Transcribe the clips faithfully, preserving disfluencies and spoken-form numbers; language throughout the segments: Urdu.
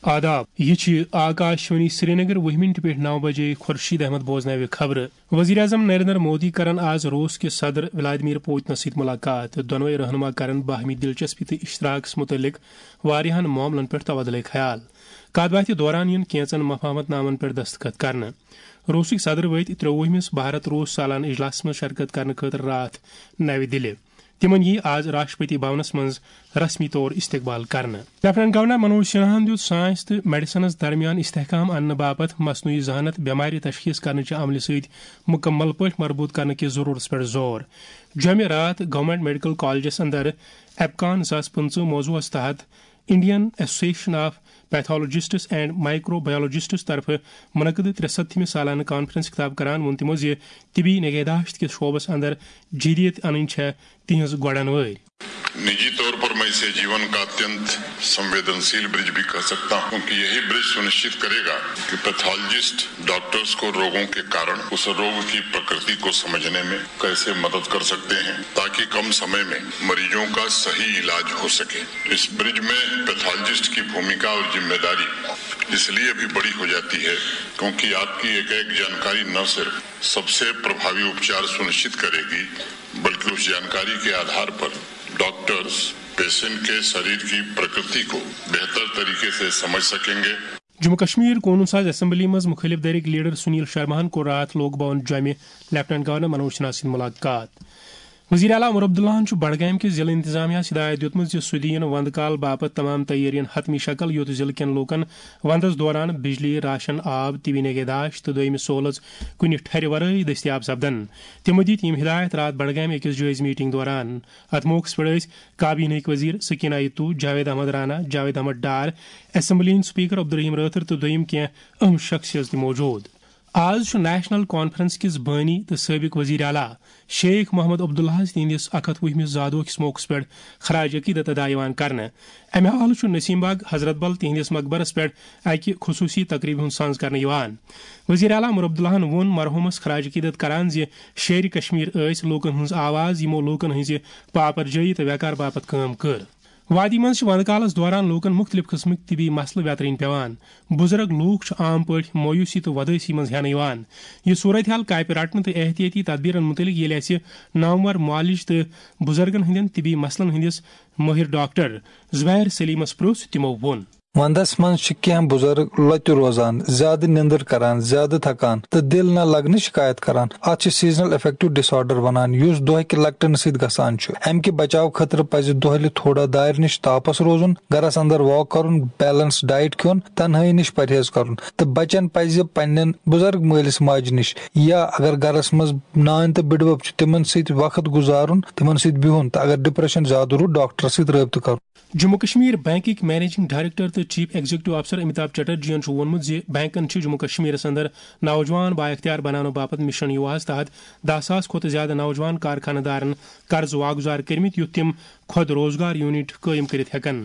آداب یہ آکاشوانی سری نگر وہ منٹ پہ نو بجے خورشید احمد بوزنو خبر وزیر اعظم نریندر مودی کرن آز روس کے صدر ولادیمیر پوتنس ست ملاقات دونوے رہنما کرن باہمی دلچسپی تو اشتراکس متعلق واریاہن معاملن پہ تبادلہ خیال کت باتھ دوران ین کینچن مفاہمت نامن پہ دستخط کرنے روسک صدر وت تروہمس بھارت روس سالانہ اجلاس میں شرکت کرنے خاطر رات نو دلہ تمن یہ آز راشٹرپتی بھونس مز رسمی طور استقبال کرنے لیفٹنٹ گورنر منوج سنہاہن دیت سائنس تو میڈیسنس درمیان استحکام انہ باپت مصنوعی ذہانت بیماری تشخیص کرنے عملہ ست مکمل پہ مربوط کرنے کی ضرورت پہ زور جمع رات گورنمنٹ میڈیکل کالجس اندر ایپکان زاس پنچہ موضوعس تحت Indian Association of Pathologists and microbiologists طرف منعقد ترستمہ سالانہ کانفرنس خطاب کران ون تمو زِ طبی نگہداشت کس شعبس اندر جدید ان تہذ گوڑن واری نجی طور پر میں اسے جیون کا اتنت سنویدنشیل برج بھی کہہ سکتا ہوں کہ یہی برج سنشچت کرے گا کہ پیتھولوجسٹ ڈاکٹرز کو روگوں کے کارن اس روگ کی پرکرتی کو سمجھنے میں کیسے مدد کر سکتے ہیں تاکہ کم سمے میں مریضوں کا صحیح علاج ہو سکے. اس برج میں پیتھولوجسٹ کی بھومکا اور ذمہ داری اس لیے بھی بڑی ہو جاتی ہے کیونکہ آپ کی ایک ایک جانکاری نہ صرف سب سے پربھاوی اپچار سنشچت کرے گی بلکہ اس جانکاری کے آدھار پر ڈاکٹرز پیشنٹ کے شریر کی پرکرتی کو بہتر طریقے سے سمجھ سکیں گے. جموں کشمیر قونون ساز اسمبلی مز مخالف دھرک لیڈر سنیل شرماہن کو رات لوک بھون جمع لیفٹنٹ گورنر منوج سنہا ست ملاقات. وزیر اعلیٰ عمر عبداللہ بڈگام کے ضلع انتظامیہ ہدایت دیتمت زِ سہ دین وند کال باپت تمام تیارین حتمی شکل یوت ضلع کین لوکن وندس دوران بجلی راشن آب طبی نگہداشت تو دویم سہولت کن ٹھہر ورٲے دستیاب سپدن. تمو دت یم ہدایت رات بڈگام أکس جٲیزٕ میٹنگ دوران. ات موقعس پہ کابینہ وزیر سکینہ یتو جاوید احمد رانا جاوید احمد ڈار اسمبلی ہند سپیکر عبدالرحیم رٲتھر تو دویم کینٛہہ اہم شخصیت موجود. آز نیشنل کانفرنس کس بانی تو سابق وزیر اعلیٰ شیخ محمد عبداللہ تہندس اک ہتھ وہمس زادوہ کس موقعس پہ خراج عقیدت ادا کرنے. امہ حوالہ نسیم باغ حضرت بل تہندس مقبرس پہ اکہ خصوصی تقریب ہند سنز کرنے. وزیر اعلیٰ عمر عبداللہ وون مرحومس خراج عقیدت کران زِ شیر کشمیر یس لوکن ہز آواز یمو لوکن ہز پاپر جائی تو وقار باپت کام کر. وادی مز ونٛدٕ کالس دوران لوکن مختلف قسمک طبی مسلہٕ ویترٕنۍ پیوان. بزرگ لوک عام پٲٹھۍ مویوٗسی تہٕ وۄدٲسی منٛز ہٮ۪نہٕ یِوان. یہِ صوٗرت حال کاپہِ رٹنہٕ تہٕ احتیاطی تدبیرن متعلق ییٚلہِ اسہِ نامور معالج تہٕ بزرگن ہٕنٛدٮ۪ن طبی مسلن ہٕنٛدِس مٲہر ڈاکٹر زبیر سلیمس پرٛژھ تِمو ووٚن وندس من کینٛہہ بزرگ لتہِ روزان زیادٕ نندر کران زیادٕ تھکان تہٕ دل نہ لگنٕچ شکایت کران. اتھ چھِ سیزنل افیکٹو ڈس آرڈر ونان یُس دۄہکہِ لکٹنہٕ سۭتۍ گژھان چھُ. امہِ کہِ بچاو خٲطرٕ پزِ دۄہلہِ تھوڑا دارِ نِش تاپس روزُن, گرس اندر واک کرُن, بیلنس ڈایٹ کھیوٚن, تنہٲئی نِش پرہیز کرُن تہٕ بچن پزِ پننٮ۪ن بزرگ مٲلِس ماجہِ نِش یا اگر گرس منٛز نانۍ تہٕ بٕڈبب چھِ تِمن سۭتۍ وقت گُزارُن, تِمن سۭتۍ بِہُن تہٕ اگر ڈپریشن زیادٕ روٗد ڈاکٹرس سۭتۍ رٲبطہٕ کرُن. جموں کشمیر بینکٕکۍ مینیجنگ ڈائریکٹر تو چیف ایگزیکٹو افسر امیتابھ چٹرجین ووٚنمُت زِ بینکن جموں کشمیرس اندر نوجوان بااختیار بناونہٕ باپت مشن یواز تحت دہ ساس کھۄتہٕ زیادٕ نوجوان کارخانہ دارن قرض واگزار کٔرمٕتۍ یُتھ تِم خود روزگار یونٹ قٲیم کٔرِتھ ہٮ۪کن.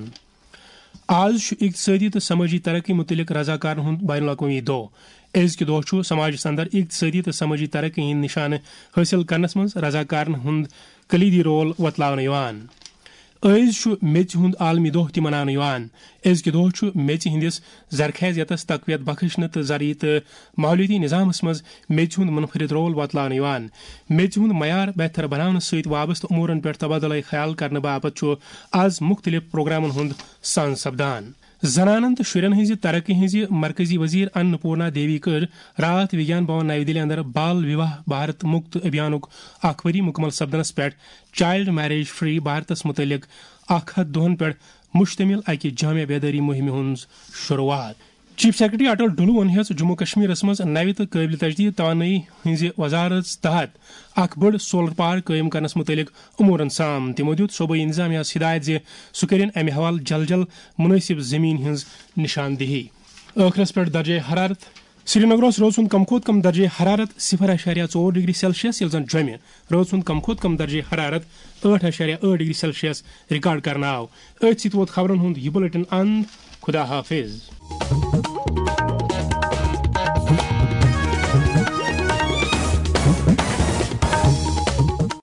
آز چھُ اقتصٲدی تہٕ سمٲجی ترقی متعلق رضاکارن ہُنٛد بین الاقوٲمی دۄہ. أزکہِ دۄہ چھُ سماجس اندر اقتصٲدی تہٕ سمٲجی ترقی ہٕنٛدۍ نشانہٕ حٲصِل کرنس منٛز رضاکارن ہُنٛد کلیدی رول وۄتلاونہٕ یِوان. أزۍ چھُ میژِ ہُنٛد عالمی دۄہ تہِ مناونہٕ یِوان. أزکہِ دۄہ چھُ میژِ ہٕنٛدِس زرخیزیتس تقویت بخشنہٕ تہٕ زرعی تہٕ ماحولیٲتی نظامس منٛز میژِ ہُنٛد منفرد رول وۄتلاونہٕ یِوان. میژِ ہُنٛد معیار بہتر بناونہٕ سۭتۍ وابستہٕ امورن پٮ۪ٹھ تبادلہ خیال کرنہٕ باپتھ چھُ آز مختلف پروگرامن ہُنٛد سنز سپدان. زنانن تہٕ شُرٮ۪ن ہٕنٛزِ ترقی ہٕنٛزِ مرکزی وزیر ان پورنا دیوی کٔر راتھ وگیان بھون نئی دِلہِ اندر بال وواہ بھارت مُکت ابھیانُک اکھ ؤری مُکمل سپدنس پٮ۪ٹھ چائلڈ میریج فری بھارتس متعلق اکھ ہتھ دۄہن پٮ۪ٹھ مشتمل اکہِ جامع بیدٲری مہمہِ ہٕنٛز شروعات. چیف سیکرٹری اٹل ڈولو ووٚن ہیٚژ جموں کشمیرس منٛز نوِ تہٕ قٲبلِ تجدید توانٲیی ہٕنٛزِ وزارت تحت اکھ بٔڑ سولر پارک قٲیم کرنس متعلق امورن سام. تِمو دیُت صوبٲئی انتظامیہس ہدایت زِ سُہ کٔرِن امہِ حوالہٕ جل جل مُنٲسِب زمیٖن ہٕنٛز نشاندہی. ٲخرس پٮ۪ٹھ درجے حرارت سری نگرس روز ہُنٛد کم کھۄتہٕ کم درجے حرارت صفر اشاریہ ژور ڈگری سیلسیس ییٚلہِ زن جومہِ روز ہُنٛد کم کھۄتہٕ کم درجے حرارت ٲٹھ اشاریہ ٲٹھ ڈگری سیلسیس ریکارڈ کرنہٕ آو. أتھۍ سۭتۍ ووت خبرن ہُنٛد یہِ بُلیٹن اند. خدا حافظ.